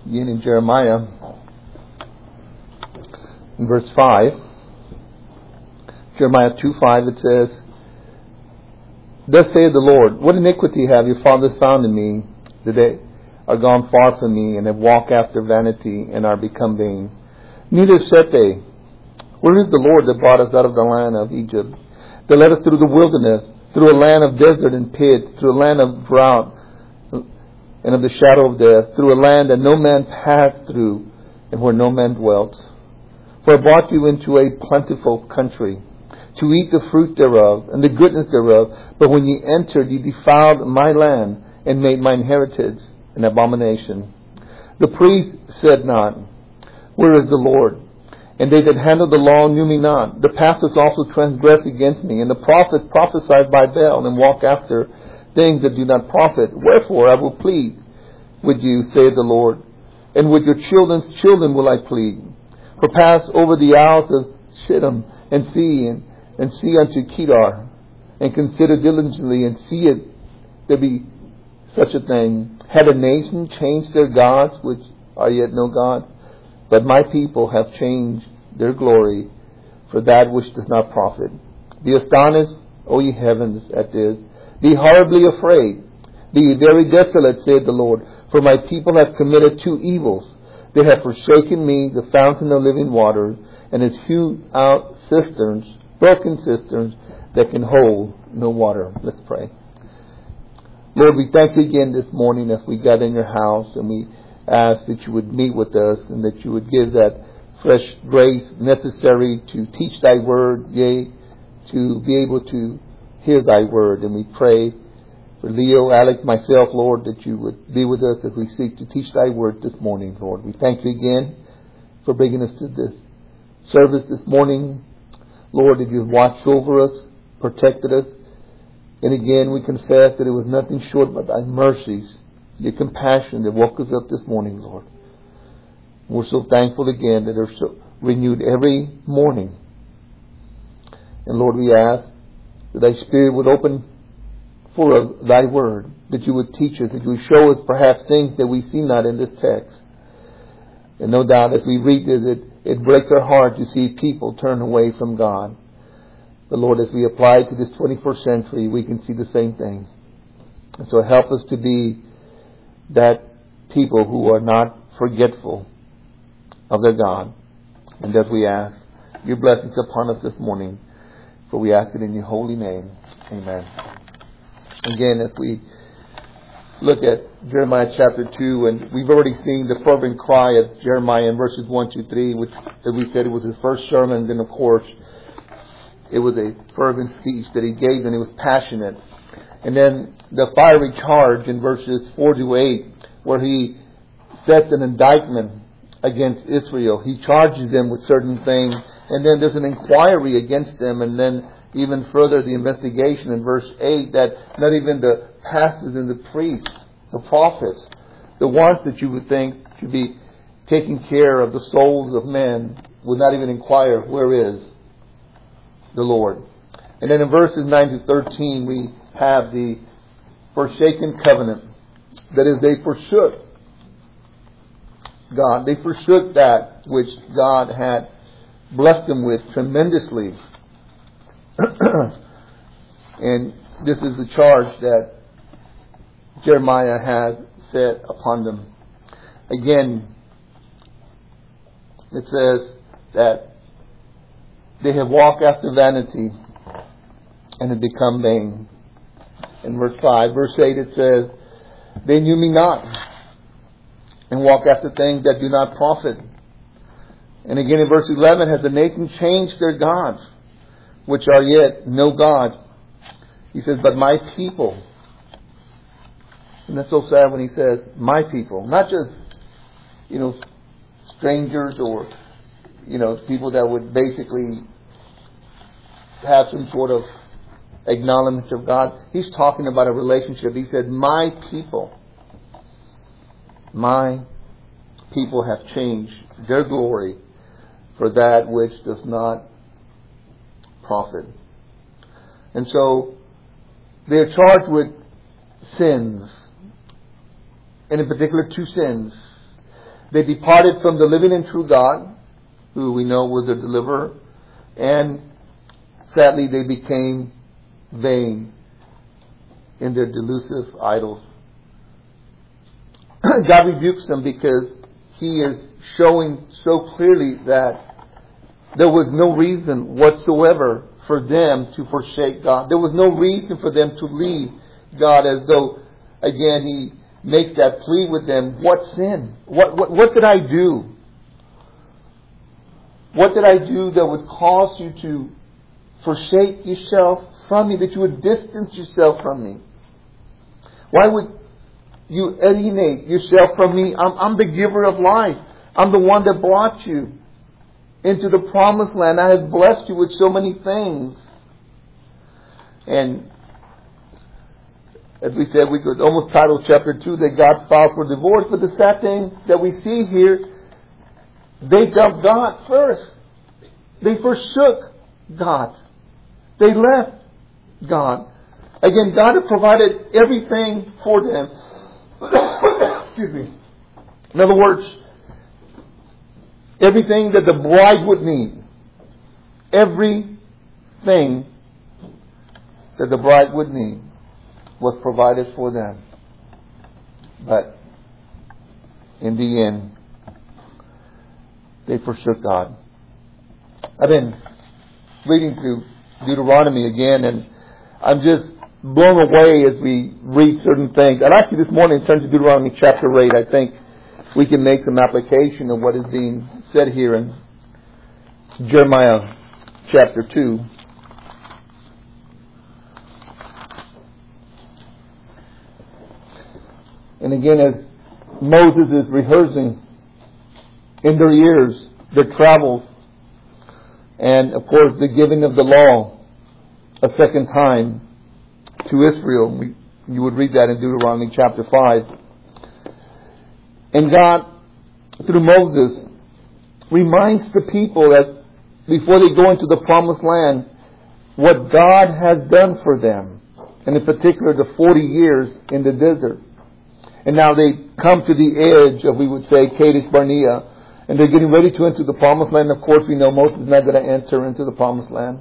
Again in Jeremiah, in verse 5, Jeremiah 2:5, it says, "Thus saith the Lord, what iniquity have your fathers found in me, that they are gone far from me, and have walked after vanity, and are become vain? Neither said they, where is the Lord that brought us out of the land of Egypt, that led us through the wilderness, through a land of desert and pit, through a land of drought and of the shadow of death, through a land that no man passed through, and where no man dwelt? For I brought you into a plentiful country, to eat the fruit thereof, and the goodness thereof. But when ye entered, ye defiled my land, and made mine heritage an abomination. The priest said not, where is the Lord? And they that handled the law knew me not. The pastors also transgressed against me, and the prophets prophesied by Baal, and walk after things that do not profit. Wherefore I will plead with you, saith the Lord, and with your children's children will I plead. For pass over the isles of Shittim, and see unto Kedar, and consider diligently, and see it there be such a thing. Had a nation changed their gods, which are yet no God? But my people have changed their glory for that which does not profit. Be astonished, O ye heavens, at this. Be horribly afraid. Be ye very desolate, saith the Lord. For my people have committed two evils. They have forsaken me, the fountain of living waters, and has hewed out cisterns, broken cisterns, that can hold no water." Let's pray. Lord, we thank you again this morning as we gather in your house, and we ask that you would meet with us, and that you would give that fresh grace necessary to teach thy word, yea, to be able to hear thy word. And we pray for Leo, Alex, myself, Lord, that you would be with us as we seek to teach thy word this morning, Lord. We thank you again for bringing us to this service this morning. Lord, that you've watched over us, protected us. And again, we confess that it was nothing short but thy mercies, your compassion that woke us up this morning, Lord. We're so thankful again that they're so renewed every morning. And Lord, we ask that thy Spirit would open for us thy word, that you would teach us, that you would show us perhaps things that we see not in this text. And no doubt as we read this, it breaks our heart to see people turn away from God. But Lord, as we apply it to this 21st century, we can see the same thing. And so help us to be that people who are not forgetful of their God. And as we ask your blessings upon us this morning, for we ask it in your holy name. Amen. Again, as we look at Jeremiah chapter 2, and we've already seen the fervent cry of Jeremiah in verses 1 to 3, which, as we said, it was his first sermon. And then, of course, it was a fervent speech that he gave, and it was passionate. And then the fiery charge in verses 4 to 8, where he sets an indictment against Israel. He charges them with certain things, and then there's an inquiry against them, and then even further the investigation in verse 8, that not even the pastors and the priests, the prophets, the ones that you would think should be taking care of the souls of men, would not even inquire, where is the Lord? And then in verses 9 to 13, we have the forsaken covenant. That is, they forsook God. They forsook that which God had blessed them with tremendously. And this is the charge that Jeremiah has set upon them. Again, it says that they have walked after vanity and have become vain. In verse 5, verse 8 it says, they knew me not, and walk after things that do not profit. And again in verse 11, has the nation changed their gods, which are yet no God? He says, but my people. And that's so sad when he says, my people. Not just, strangers or, people that would basically have some sort of acknowledgement of God. He's talking about a relationship. He said, my people have changed their glory for that which does not profit. And so they're charged with sins, and in particular two sins. They departed from the living and true God, who we know was the deliverer, and sadly they became vain in their delusive idols. God rebukes them because He is showing so clearly that there was no reason whatsoever for them to forsake God. There was no reason for them to leave God, as though, again, He makes that plea with them. What sin? What did I do? What did I do that would cause you to forsake yourself from me, that you would distance yourself from me? Why would you alienate yourself from me? I'm the giver of life. I'm the one that brought you into the promised land. I have blessed you with so many things. And as we said, we could almost title chapter 2 that God filed for divorce. But the sad thing that we see here, they dumped God first. They forsook God. They left God. Again, God had provided everything for them. Excuse me. In other words, everything that the bride would need. Everything that the bride would need was provided for them. But in the end, they forsook God. I've been reading through Deuteronomy again, and I'm just blown away as we read certain things. I'd ask you this morning to turn to Deuteronomy chapter 8. I think we can make some application of what is being said here in Jeremiah chapter 2. And again, as Moses is rehearsing in their ears their travels, and of course the giving of the law a second time to Israel. You would read that in Deuteronomy chapter 5. And God, through Moses, reminds the people that before they go into the promised land, what God has done for them. And in particular, the 40 years in the desert. And now they come to the edge of, we would say, Kadesh Barnea. And they're getting ready to enter the promised land. Of course, we know Moses is not going to enter into the promised land.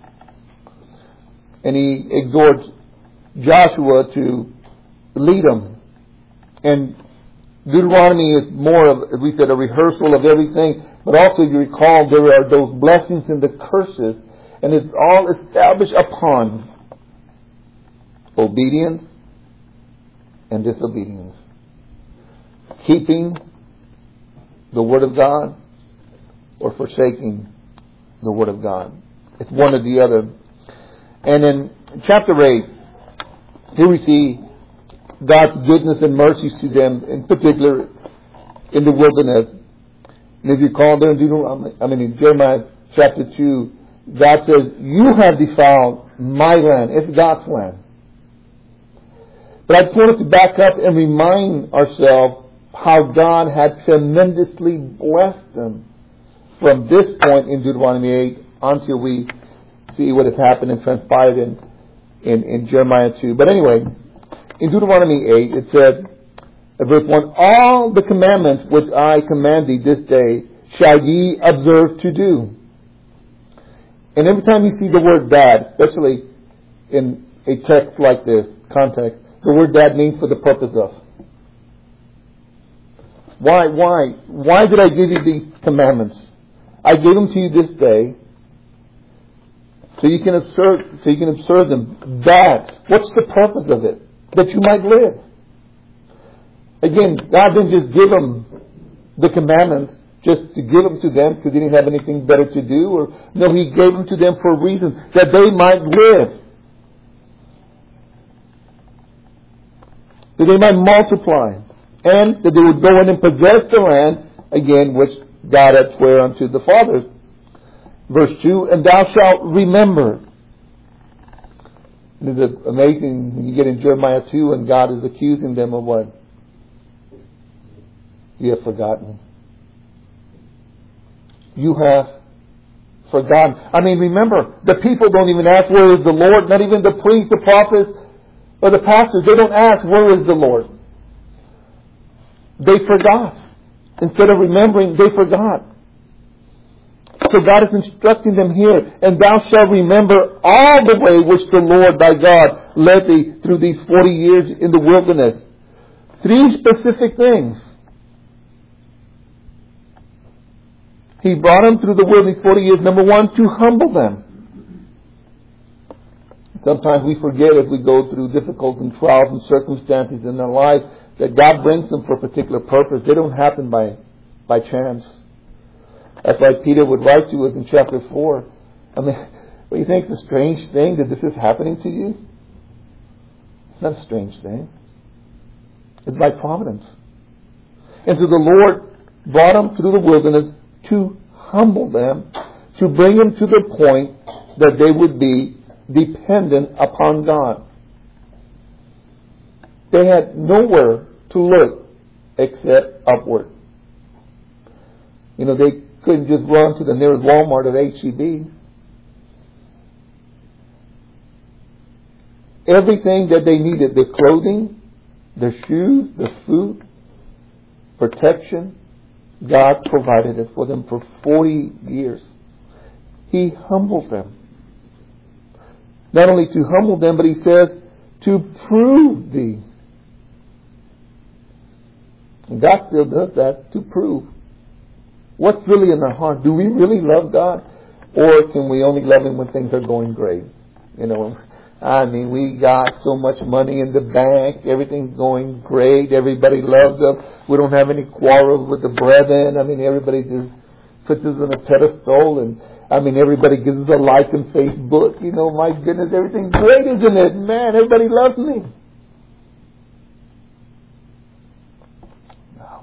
And he exhorts Joshua to lead them. And Deuteronomy is more of, as we said, a rehearsal of everything. But also, if you recall, there are those blessings and the curses. And it's all established upon obedience and disobedience. Keeping the Word of God or forsaking the Word of God. It's one or the other. And in chapter 8, here we see God's goodness and mercy to them, in particular in the wilderness. And if you call there in Jeremiah chapter 2, God says, you have defiled my land. It's God's land. But I just wanted to back up and remind ourselves how God had tremendously blessed them from this point in Deuteronomy 8 until we see what has happened and transpired in Jeremiah 2. But anyway, in Deuteronomy 8 it said, verse 1, all the commandments which I command thee this day shall ye observe to do. And every time you see the word that, especially in a text like this, context, the word that means for the purpose of. Why did I give you these commandments? I gave them to you this day so you can observe them. That, what's the purpose of it? That you might live. Again, God didn't just give them the commandments just to give them to them because He didn't have anything better to do. No, He gave them to them for a reason, that they might live. That they might multiply. And that they would go in and possess the land, again, which God had swear unto the fathers. Verse 2, and thou shalt remember. And it's amazing when you get in Jeremiah 2 and God is accusing them of what? You have forgotten. You have forgotten. I mean, remember, the people don't even ask, where is the Lord? Not even the priests, the prophets, or the pastors. They don't ask, where is the Lord? They forgot. Instead of remembering, they forgot. So God is instructing them here, and thou shalt remember all the way which the Lord thy God led thee through these 40 years in the wilderness. 3 specific things. He brought them through the wilderness 40 years. Number 1, to humble them. Sometimes we forget as we go through difficult and trials and circumstances in our life that God brings them for a particular purpose. They don't happen by chance. That's why Peter would write to us in chapter 4. I mean, what do you think it's a strange thing that this is happening to you? It's not a strange thing. It's by providence. And so the Lord brought them through the wilderness to humble them, to bring them to the point that they would be dependent upon God. They had nowhere to look except upward. You know, they couldn't just run to the nearest Walmart or H-E-B. Everything that they needed, their clothing, their shoes, their food, protection, God provided it for them for 40 years. He humbled them. Not only to humble them, but He says, to prove thee. And God still does that, to prove. What's really in our heart? Do we really love God? Or can we only love Him when things are going great? You know, I mean, we got so much money in the bank. Everything's going great. Everybody loves us. We don't have any quarrels with the brethren. I mean, everybody just puts us on a pedestal. And, I mean, everybody gives us a like on Facebook. You know, my goodness, everything's great, isn't it? Man, everybody loves me. No.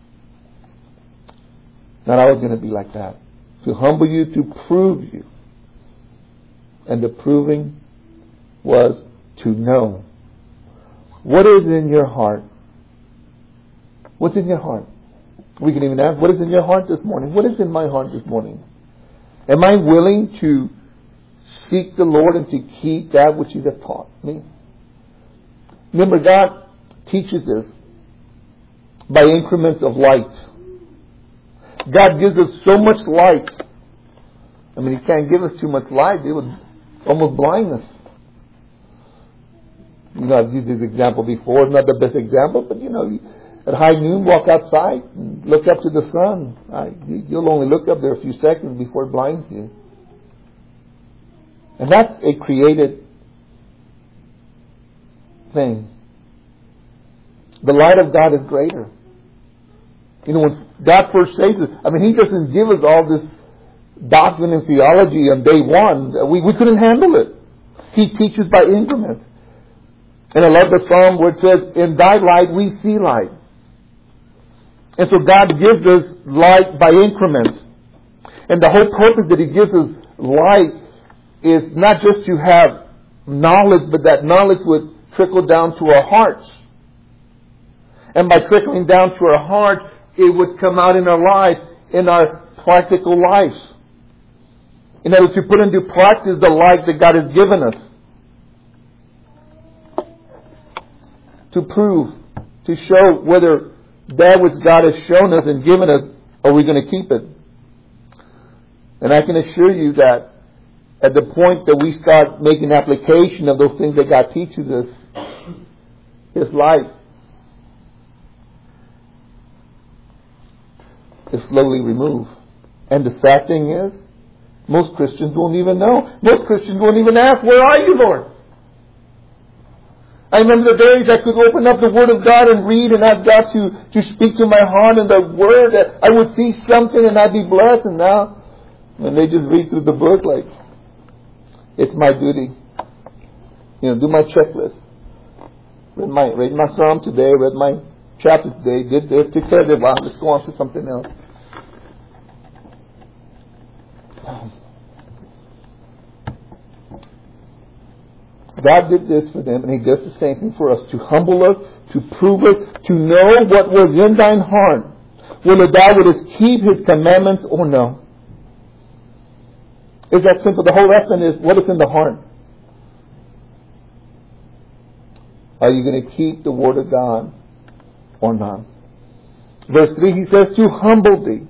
Not always going to be like that. To humble you, to prove you. And the proving was to know. What is in your heart? What's in your heart? We can even ask, what is in your heart this morning? What is in my heart this morning? Am I willing to seek the Lord and to keep that which He has taught me? Remember, God teaches us by increments of light. God gives us so much light. I mean, He can't give us too much light. It would almost blind us. You know, I've used this example before. It's not the best example, but you know, at high noon, walk outside and look up to the sun. You'll only look up there a few seconds before it blinds you. And that's a created thing. The light of God is greater. You know, when God first saves us, I mean, He doesn't give us all this doctrine and theology on day one. We couldn't handle it. He teaches by increments. And I love the psalm where it says, in thy light we see light. And so God gives us light by increments. And the whole purpose that He gives us light is not just to have knowledge, but that knowledge would trickle down to our hearts. And by trickling down to our hearts, it would come out in our lives, in our practical lives. In order to put into practice the light that God has given us. To prove, to show whether that which God has shown us and given us, are we going to keep it? And I can assure you that at the point that we start making application of those things that God teaches us, His light is slowly removed. And the sad thing is, most Christians won't even know. Most Christians won't even ask, where are you, Lord? I remember the days I could open up the Word of God and read and ask God to speak to my heart and the Word. I would see something and I'd be blessed. And now, when they just read through the book like, it's my duty. You know, do my checklist. Read my psalm today, read my chapter today, did this, took care of it. Wow, let's go on to something else. God did this for them, and He does the same thing for us, to humble us, to prove us, to know what was in thine heart, whether thou wouldest keep His commandments or no. It's that simple. The whole lesson is what is in the heart. Are you going to keep the Word of God or not? Verse 3, he says, to humble thee.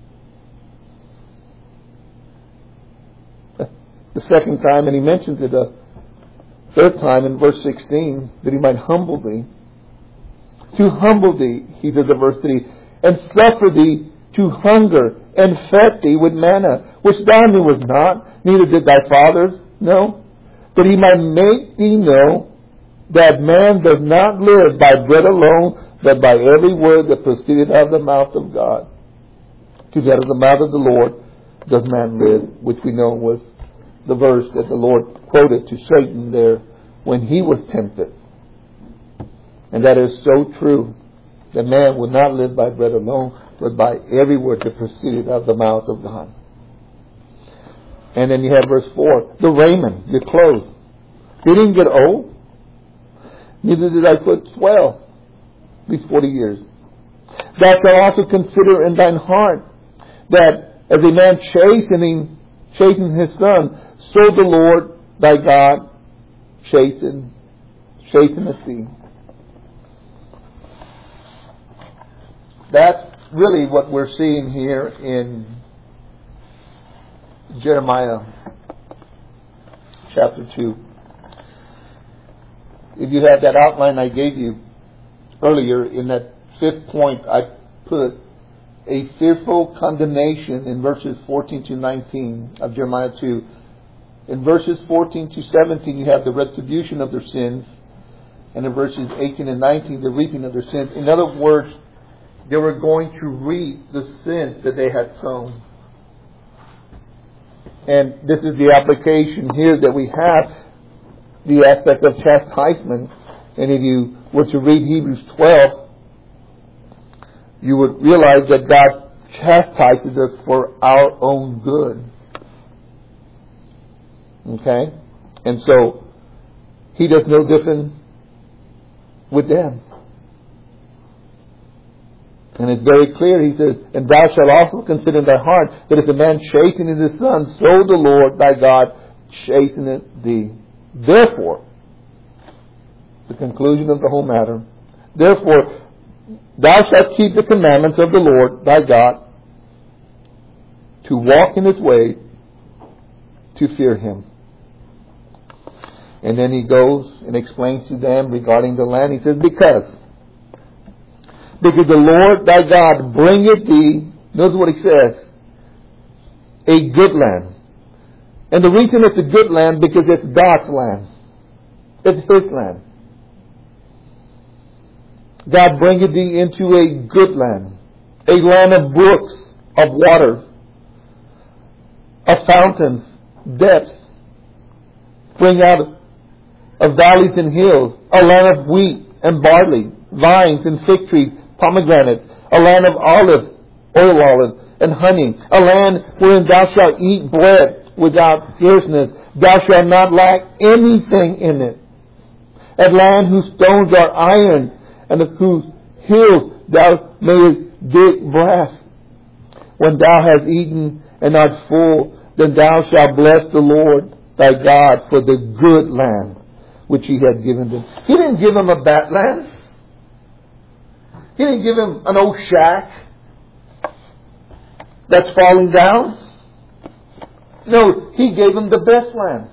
The second time, and he mentions it a third time in verse 16, that he might humble thee. To humble thee, he says in verse 3, and suffer thee to hunger, and fed thee with manna, which thou knewest not, neither did thy fathers know, that he might make thee know that man does not live by bread alone, but by every word that proceeded out of the mouth of God. Because out of the mouth of the Lord does man live, which we know was the verse that the Lord quoted to Satan there when he was tempted. And that is so true, that man would not live by bread alone, but by every word that proceeded out of the mouth of God. And then you have verse 4, the raiment, your clothes. They didn't get old, neither did thy foot swell these 40 years. Thou shalt also consider in thine heart that as a man chastens his son, so the Lord thy God chasteneth thee. That's really what we're seeing here in Jeremiah chapter 2. If you had that outline I gave you earlier, in that fifth point I put a fearful condemnation in verses 14 to 19 of Jeremiah 2. In verses 14 to 17 you have the retribution of their sins, and in verses 18 and 19 the reaping of their sins. In other words, they were going to reap the sins that they had sown. And this is the application here that we have, the aspect of chastisement. And if you were to read Hebrews 12, you would realize that God chastises us for our own good. Okay? And so, He does no different with them. And it's very clear, he says, and thou shalt also consider in thy heart that if a man chasteneth his son, so the Lord thy God chasteneth thee. Therefore, the conclusion of the whole matter, therefore, thou shalt keep the commandments of the Lord thy God, to walk in his way, to fear him. And then he goes and explains to them regarding the land. He says, because the Lord thy God bringeth thee, notice what he says, a good land. And the reason it's a good land, because it's God's land. It's His land. God bringeth thee into a good land, a land of brooks, of waters, of fountains, depths, spring out of valleys and hills, a land of wheat and barley, vines and fig trees, pomegranates, a land of oil olive, and honey, a land wherein thou shalt eat bread without scarceness. Thou shalt not lack anything in it. A land whose stones are iron, and of whose hills thou mayest dig brass. When thou hast eaten and art full, then thou shalt bless the Lord thy God for the good land which He had given them. He didn't give them a bad land. He didn't give him an old shack that's falling down. No, He gave him the best land.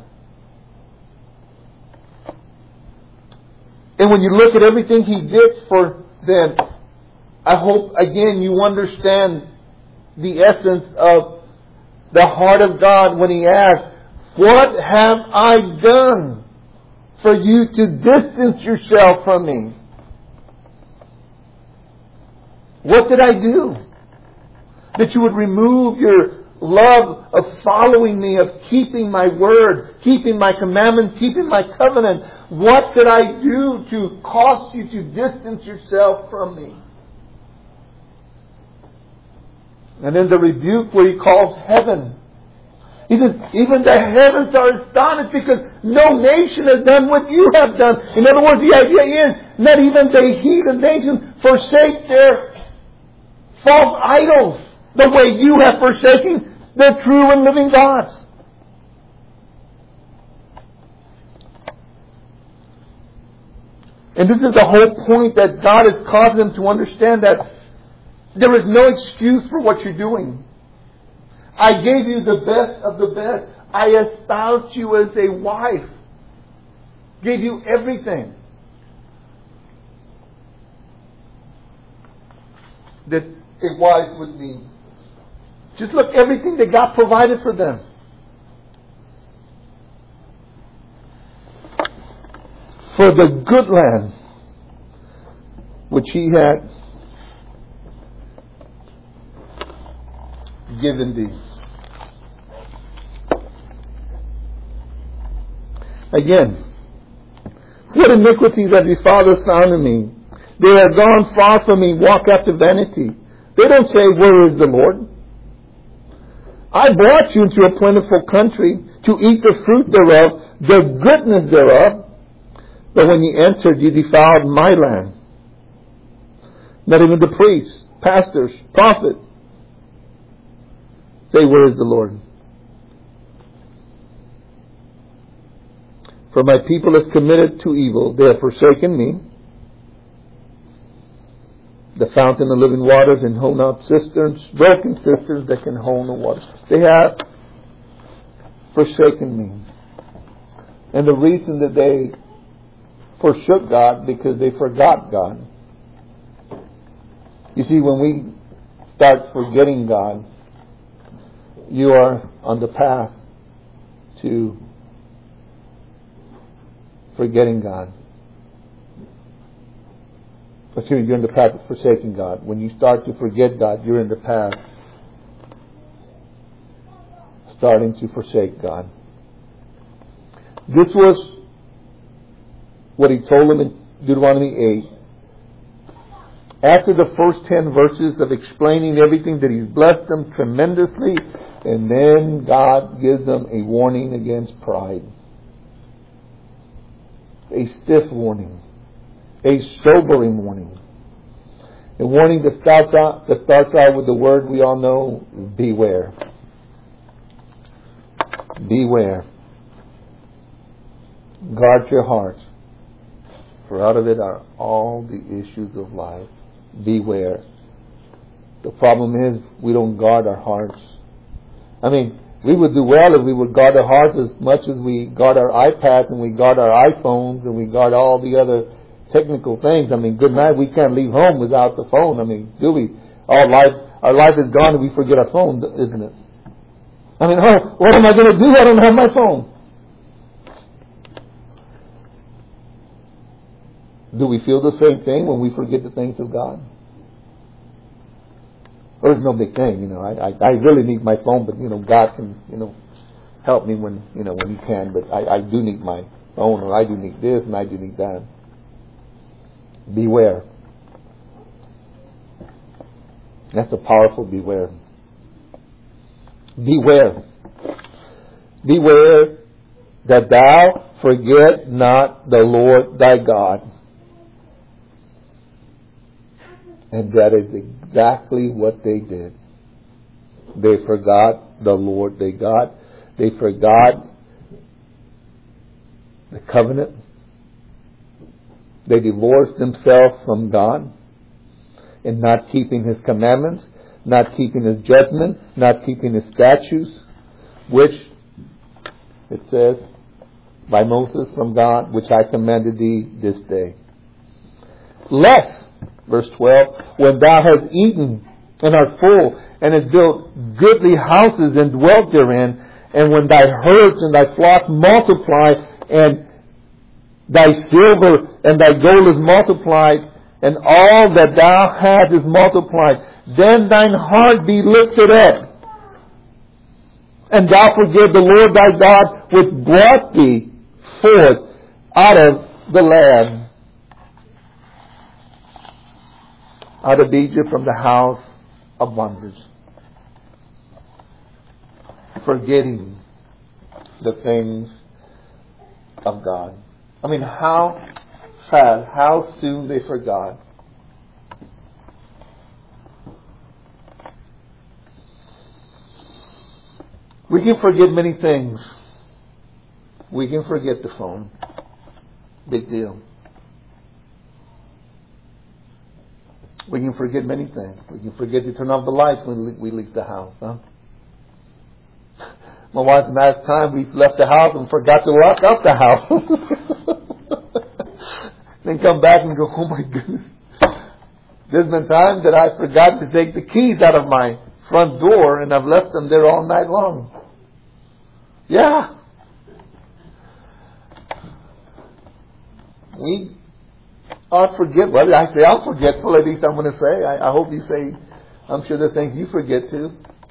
And when you look at everything He did for them, I hope again you understand the essence of the heart of God when He asks, what have I done for you to distance yourself from me? What did I do? That you would remove your love of following me, of keeping my word, keeping my commandments, keeping my covenant. What did I do to cause you to distance yourself from me? And then the rebuke where He calls heaven. He says, even the heavens are astonished because no nation has done what you have done. In other words, the idea is, not even the heathen nations forsake their false idols the way you have forsaken the true and living gods. And this is the whole point, that God has caused them to understand that There is no excuse for what you're doing. I gave you the best of the best. I espoused you as a wife. Gave you everything that a wife would need. Just look, everything that God provided for them. For the good land which He had given thee. Again, what iniquities have your fathers found in me? They have gone far from me, walk after vanity. They don't say, where is the Lord? I brought you into a plentiful country to eat the fruit thereof, the goodness thereof. But when you entered, you defiled my land. Not even the priests, pastors, prophets say, where is the Lord? For my people have committed to evil. They have forsaken me, the fountain of living waters, and hold not cisterns, broken cisterns that can hold no water. They have forsaken me. And the reason that they forsook God, because they forgot God. You see, when we start forgetting God, you are on the path to forgetting God. You're in the path of forsaking God. When you start to forget God, you're in the path starting to forsake God. This was what He told them in Deuteronomy 8. After the first 10 verses of explaining everything, that He's blessed them tremendously, and then God gives them a warning against pride. A stiff warning. A sobering warning. A warning that starts out with the word we all know, beware. Beware. Guard your hearts, for out of it are all the issues of life. Beware. The problem is we don't guard our hearts. I mean, we would do well if we would guard our hearts as much as we guard our iPads and we guard our iPhones and we guard all the other technical things. I mean, good night, we can't leave home without the phone. I mean, do we? Our life is gone and we forget our phone, isn't it? I mean, what am I going to do? I don't have my phone. Do we feel the same thing when we forget the things of God? Well, it's no big thing, I really need my phone, but God can, help me when He can. But I do need my phone, or I do need this, and I do need that. Beware. That's a powerful beware. Beware. Beware that thou forget not the Lord thy God. And that is exactly what they did. They forgot the Lord they got. They forgot the covenant. They divorced themselves from God in not keeping His commandments, not keeping His judgment, not keeping His statutes, which it says by Moses from God, which I commanded thee this day. Lest, verse 12, when thou hast eaten and art full, and hast built goodly houses and dwelt therein, and when thy herds and thy flock multiply, and thy silver and thy gold is multiplied, and all that thou hast is multiplied, then thine heart be lifted up, and thou forget the Lord thy God, which brought thee forth out of the land, out of Egypt, from the house of bondage. Forgetting the things of God. I mean, how fast, how soon they forgot. We can forget many things. We can forget the phone. Big deal. We can forget many things. We can forget to turn off the lights when we leave the house. Huh? My wife and I, at time we've left the house and forgot to lock up the house. Then come back and go, oh my goodness. There's been times that I forgot to take the keys out of my front door and I've left them there all night long. Yeah. We are forgetful. Well, I say I'm forgetful, at least I'm going to say. I hope you say, I'm sure there are things you forget too.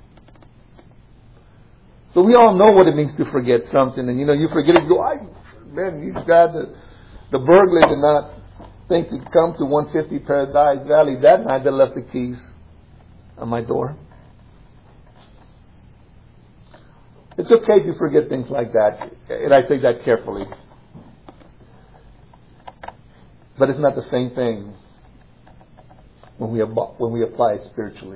So we all know what it means to forget something. And you forget it, you go, man, you got the burglar did not think to come to 150 Paradise Valley that night. They left the keys on my door. It's okay to forget things like that. And I take that carefully. But it's not the same thing when we apply it spiritually.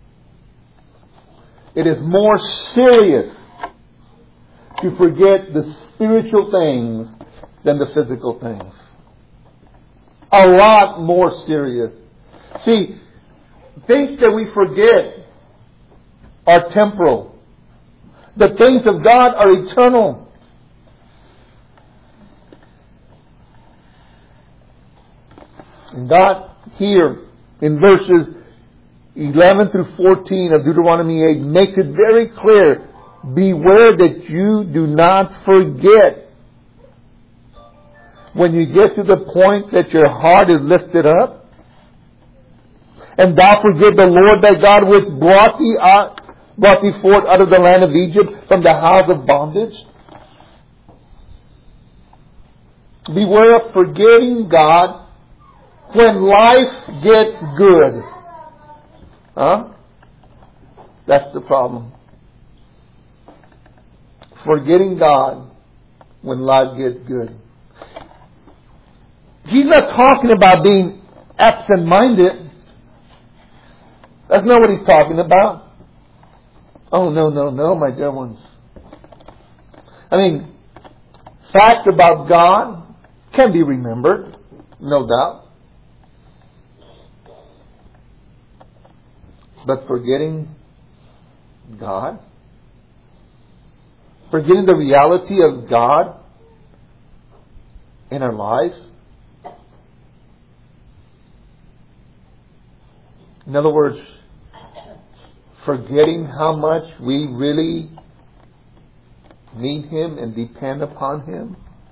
It is more serious to forget the spiritual things than the physical things. A lot more serious. See, things that we forget are temporal. The things of God are eternal. And God here in verses 11 through 14 of Deuteronomy 8 makes it very clear. Beware that you do not forget. When you get to the point that your heart is lifted up, and thou forget the Lord thy God which brought thee forth out of the land of Egypt from the house of bondage. Beware of forgetting God when life gets good. Huh? That's the problem. Forgetting God when life gets good. He's not talking about being absent-minded. That's not what he's talking about. Oh, no, my dear ones. I mean, facts about God can be remembered, no doubt. But forgetting God, forgetting the reality of God in our lives. In other words, forgetting how much we really need Him and depend upon Him.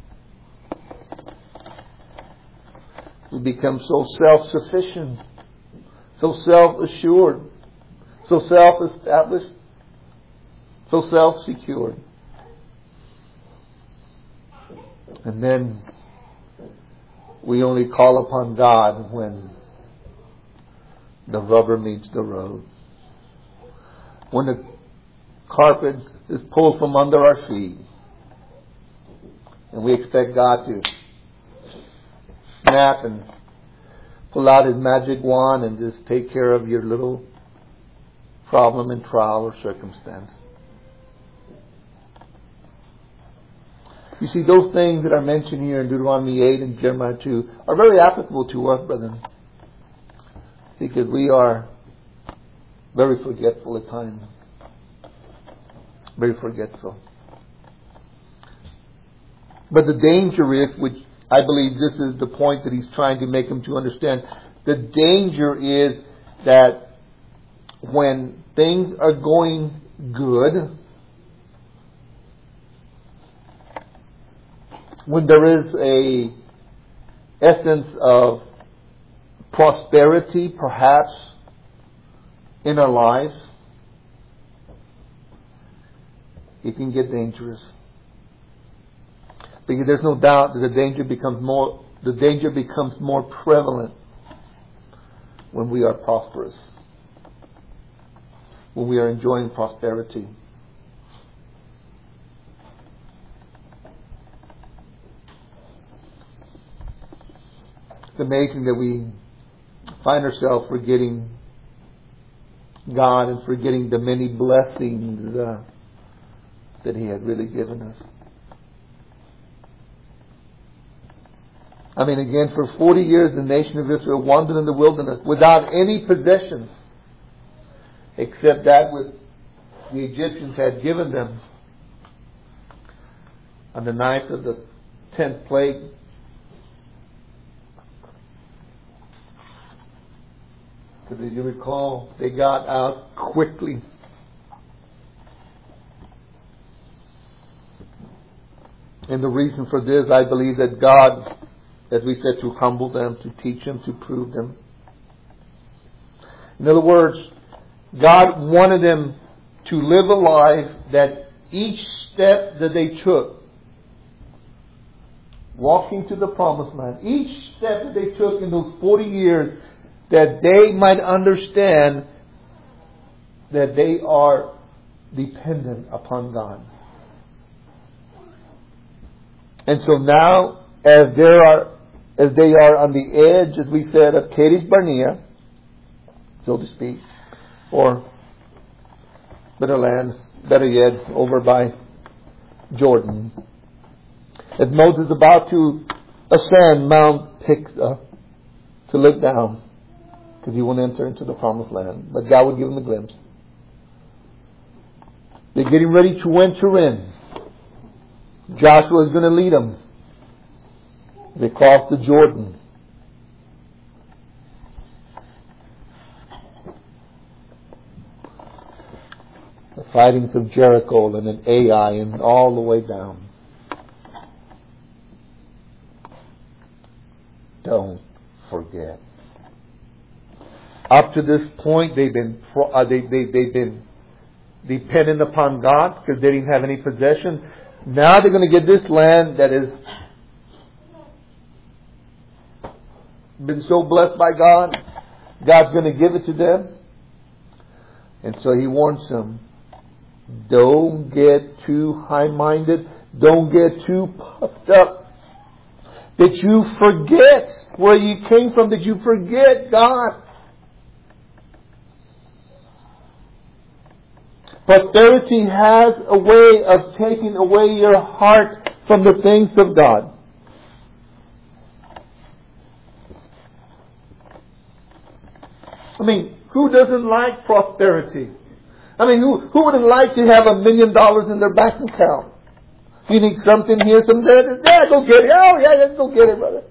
We become so self-sufficient, so self-assured, so self-established, so self-secured. And then we only call upon God when the rubber meets the road. When the carpet is pulled from under our feet. And we expect God to snap and pull out His magic wand and just take care of your little problem and trial or circumstance. You see, those things that are mentioned here in Deuteronomy 8 and Jeremiah 2 are very applicable to us, brethren. Because we are very forgetful at times. Very forgetful. But the danger is, which I believe this is the point that he's trying to make them to understand, the danger is that when things are going good, when there is a essence of prosperity, perhaps, in our lives, it can get dangerous. Because there's no doubt that the danger becomes more prevalent when we are prosperous, when we are enjoying prosperity. It's amazing that we find ourselves forgetting God and forgetting the many blessings that He had really given us. I mean, again, for 40 years the nation of Israel wandered in the wilderness without any possessions except that which the Egyptians had given them on the night of the 10th plague. Because as you recall, they got out quickly. And the reason for this, I believe that God, as we said, to humble them, to teach them, to prove them. In other words, God wanted them to live a life that each step that they took, walking to the promised land, each step that they took in those 40 years, that they might understand that they are dependent upon God. And so now, as they are on the edge, as we said, of Kadesh Barnea, so to speak, or better yet, over by Jordan, as Moses is about to ascend Mount Pisgah to look down, because he won't enter into the promised land, but God will give him a glimpse. They're getting ready to enter in. Joshua is going to lead them. They cross the Jordan. The fightings of Jericho and then Ai and all the way down. Don't forget. Up to this point, they've been dependent upon God because they didn't have any possession. Now they're going to get this land that has been so blessed by God. God's going to give it to them. And so He warns them, don't get too high-minded. Don't get too puffed up. That you forget where you came from. That you forget God. Prosperity has a way of taking away your heart from the things of God. I mean, who doesn't like prosperity? I mean, who wouldn't like to have $1 million in their bank account? You need something here, something there. Yeah, go get it. Oh, yeah, go get it, brother.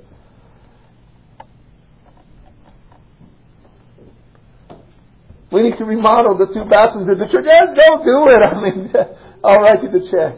We need to remodel the 2 bathrooms in the church. Yes, go do it. I mean, I'll write you the check.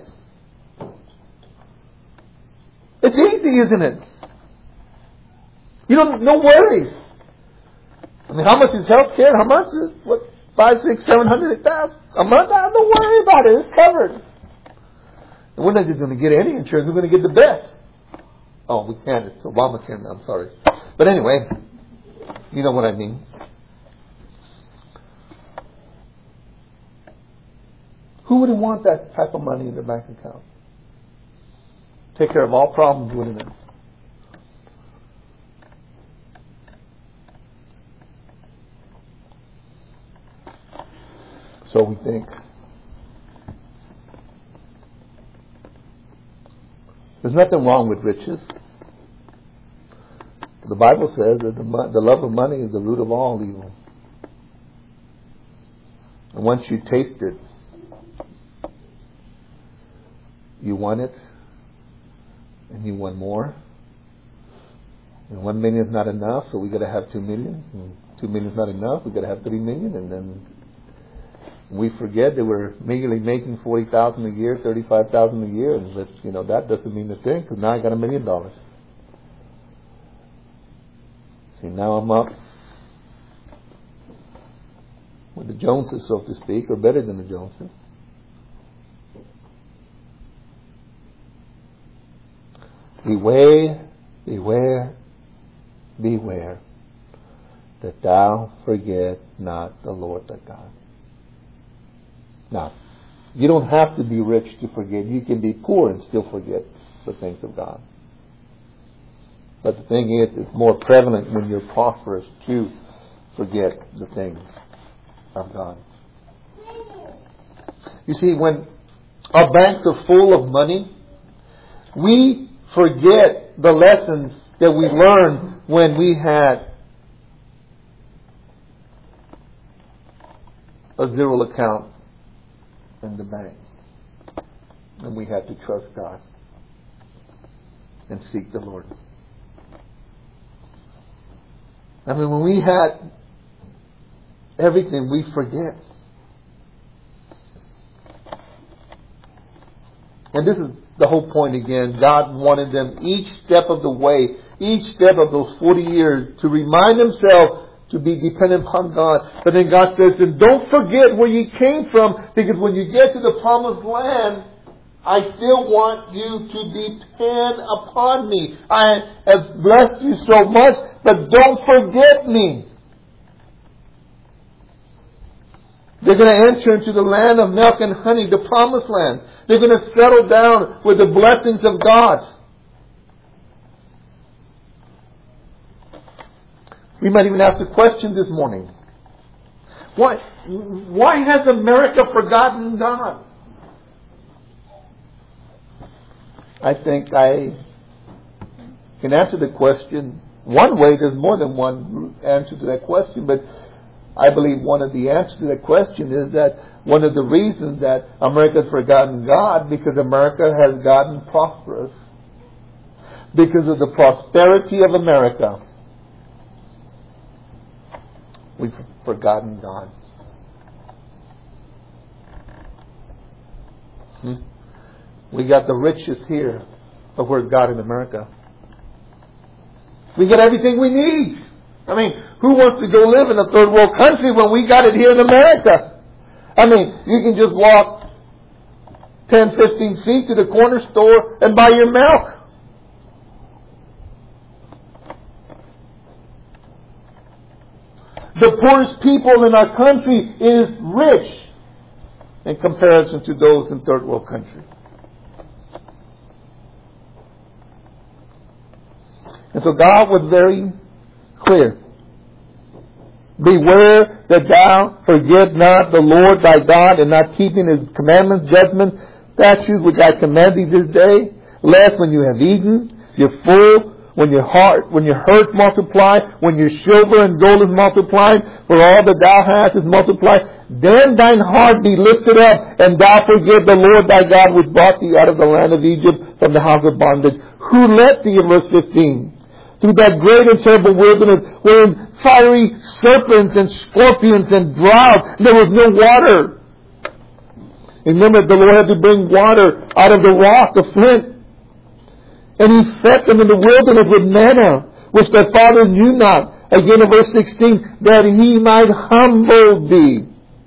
It's easy, isn't it? You don't, no worries. I mean, how much is health care? How much is, what, 5, 6, 700 a month? Don't worry about it. It's covered. And we're not just going to get any insurance. We're going to get the best. Oh, we can't. It's Obamacare now. I'm sorry. But anyway, you know what I mean. Who wouldn't want that type of money in their bank account? Take care of all problems, wouldn't it? So we think. There's nothing wrong with riches. The Bible says that the love of money is the root of all evil. And once you taste it, you want it, and you want more. And 1 million is not enough, so we got to have 2 million. And 2 million is not enough, we got to have 3 million. And then we forget that we're merely making $40,000 a year, $35,000 a year, and that doesn't mean a thing because now I got $1 million. See, now I'm up with the Joneses, so to speak, or better than the Joneses. Beware, beware, beware, that thou forget not the Lord thy God. Now, you don't have to be rich to forget. You can be poor and still forget the things of God. But the thing is, it's more prevalent when you're prosperous to forget the things of God. You see, when our banks are full of money, we forget the lessons that we learned when we had a zero account in the bank. And we had to trust God and seek the Lord. I mean, when we had everything, we forget. And this is the whole point again. God wanted them each step of the way, each step of those 40 years, to remind themselves to be dependent upon God. But then God says, and don't forget where you came from, because when you get to the promised land, I still want you to depend upon me. I have blessed you so much, but don't forget me. They're going to enter into the land of milk and honey, the promised land. They're going to settle down with the blessings of God. We might even ask the question this morning. Why has America forgotten God? I think I can answer the question one way. There's more than one answer to that question, but I believe one of the answers to that question is that one of the reasons that America has forgotten God, because America has gotten prosperous. Because of the prosperity of America, we've forgotten God. We got the riches here, but where's God in America? We get everything we need. I mean, who wants to go live in a third world country when we got it here in America? I mean, you can just walk 10, 15 feet to the corner store and buy your milk. The poorest people in our country is rich in comparison to those in third world countries. And so God was very clear. Beware that thou forget not the Lord thy God, and not keeping His commandments, judgments, statutes which I command thee this day, lest when you have eaten, you're full, when your hurt multiply, when your silver and gold is multiplied, for all that thou hast is multiplied, then thine heart be lifted up, and thou forget the Lord thy God which brought thee out of the land of Egypt from the house of bondage, who led thee, in verse 15, through that great and terrible wilderness, wherein fiery serpents and scorpions and drought, there was no water. Remember, the Lord had to bring water out of the rock, the flint. And He fed them in the wilderness with manna, which their fathers knew not. Again in verse 16, that He might humble thee.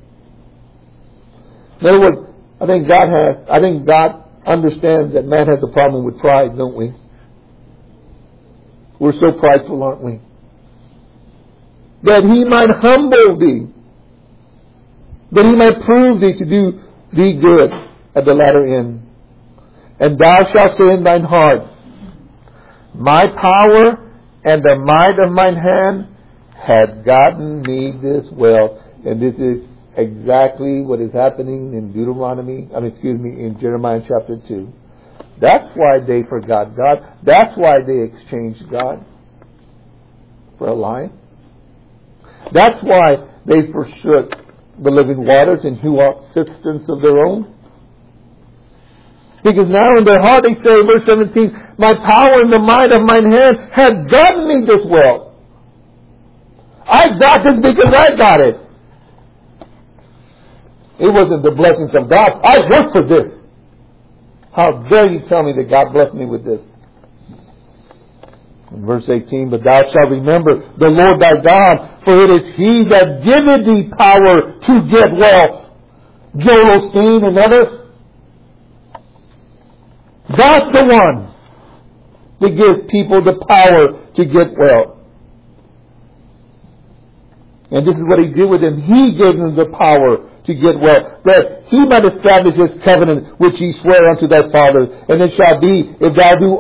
In other words, I think God understands that man has a problem with pride, don't we? We're so prideful, aren't we? That He might humble thee. That He might prove thee to do thee good at the latter end. And thou shalt say in thine heart, my power and the might of mine hand had gotten me this wealth. And this is exactly what is happening in in Jeremiah chapter 2. That's why they forgot God. That's why they exchanged God for a lion. That's why they forsook the living waters and hew out cisterns of their own. Because now in their heart they say, verse 17, my power and the might of mine hand had gotten me this wealth. I got this because I got it. It wasn't the blessings of God. I worked for this. How dare you tell me that God blessed me with this? In verse 18, but thou shalt remember the Lord thy God, for it is He that giveth thee power to get wealth. Joel Osteen and others. That's the one that gives people the power to get wealth. And this is what He did with them. He gave them the power to get wealth, that He might establish His covenant which He sware unto thy fathers. And it shall be, if thou do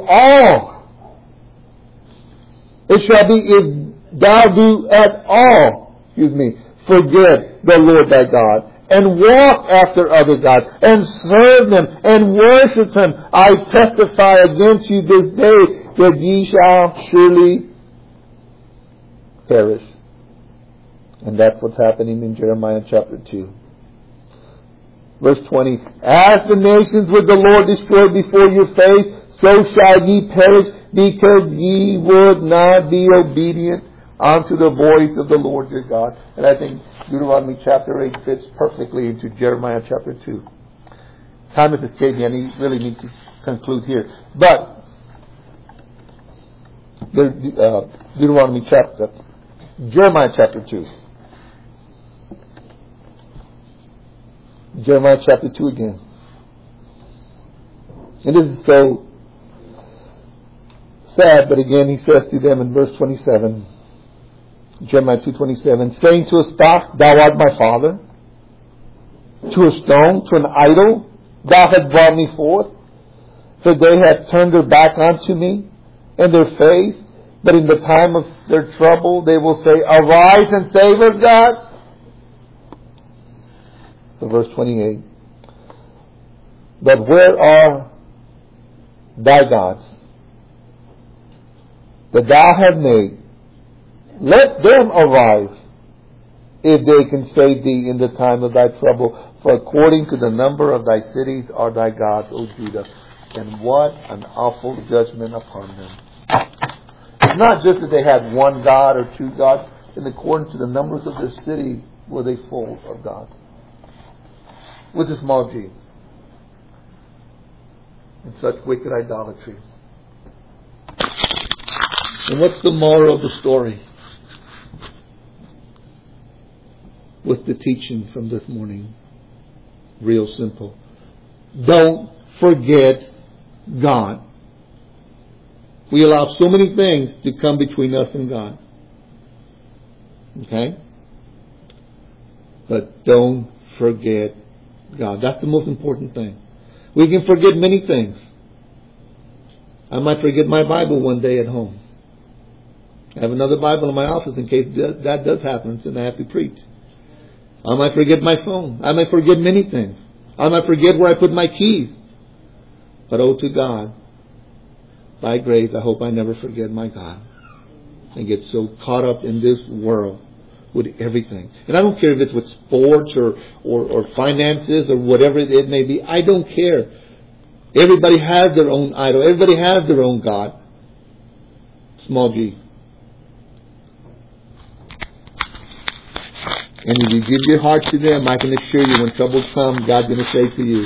at all, forget the Lord thy God, and walk after other gods and serve them and worship Him, I testify against you this day that ye shall surely perish. And that's what's happening in Jeremiah chapter 2. Verse 20, as the nations which the Lord destroyed before your face, so shall ye perish, because ye would not be obedient unto the voice of the Lord your God. And I think Deuteronomy chapter 8 fits perfectly into Jeremiah chapter 2. Time has escaped me, and I really need to conclude here. But Jeremiah chapter 2. Jeremiah chapter 2 again. And this is so sad, but again he says to them in verse 27, Jeremiah 2:27, saying to a stock, thou art my father, to a stone, to an idol, thou hast brought me forth, for they have turned their back unto me, and their face, but in the time of their trouble they will say, arise and save us, God. So verse 28, but where are thy gods that thou hast made? Let them arise, if they can save thee in the time of thy trouble. For according to the number of thy cities are thy gods, O Judah. And what an awful judgment upon them. It's not just that they had one God or two gods. In accordance to the numbers of their cities were they full of gods. With a small g. And such wicked idolatry. And what's the moral of the story? What's the teaching from this morning? Real simple. Don't forget God. We allow so many things to come between us and God. Okay? But don't forget God. That's the most important thing. We can forget many things. I might forget my Bible one day at home. I have another Bible in my office in case that does happen and I have to preach. I might forget my phone. I might forget many things. I might forget where I put my keys. But oh, to God, by grace, I hope I never forget my God and get so caught up in this world with everything. And I don't care if it's with sports or finances or whatever it may be. I don't care. Everybody has their own idol. Everybody has their own God. Small g. And if you give your heart to them, I can assure you when troubles come, God's going to say to you,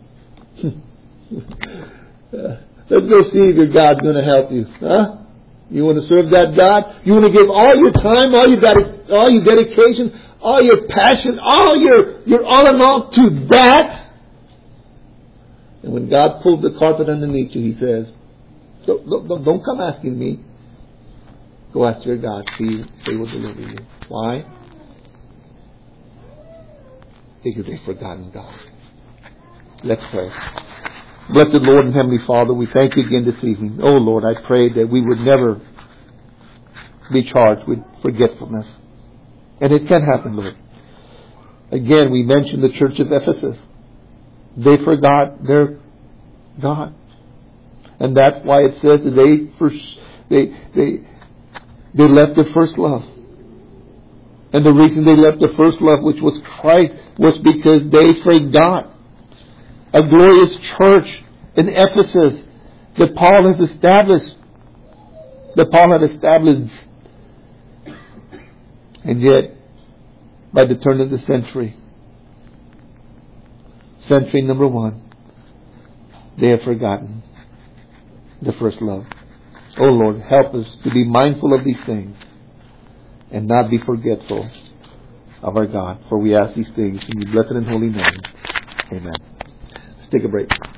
let's go see if your God's going to help you. Huh? You want to serve that God? You want to give all your time, all your dedication, all your passion, all your all in all to that? And when God pulls the carpet underneath you, He says, don't come asking me. Go ask your God. He will deliver you. Why? Because they've forgotten God. Let's pray. Blessed Lord and Heavenly Father, we thank you again this evening. Oh Lord, I pray that we would never be charged with forgetfulness. And it can happen, Lord. Again, we mentioned the church of Ephesus. They forgot their God. And that's why it says that they left their first love. And the reason they left the first love, which was Christ, was because they forgot a glorious church in Ephesus that Paul has established. And yet, by the turn of the century number 1, they have forgotten the first love. Oh Lord, help us to be mindful of these things and not be forgetful of our God. For we ask these things in your blessed and holy name. Amen. Let's take a break.